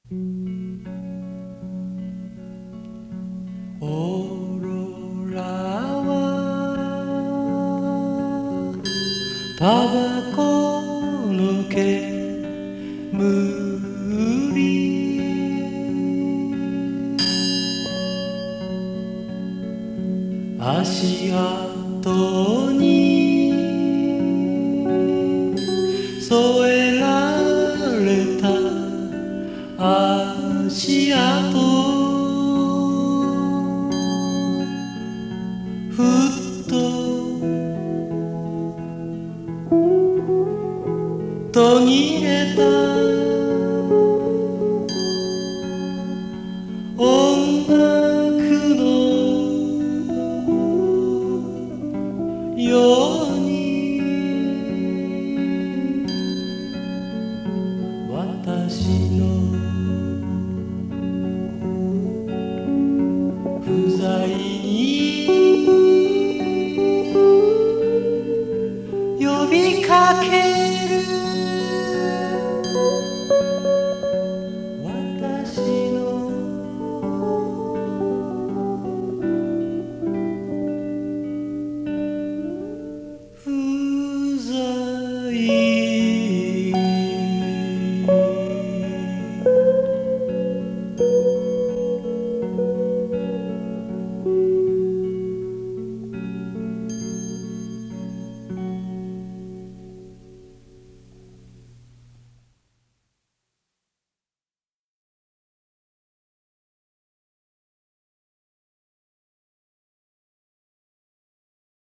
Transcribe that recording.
オーロラはタバコの煙足跡に添えられた足跡ふっと途切れた音楽のように私の不在に呼びかける私の不在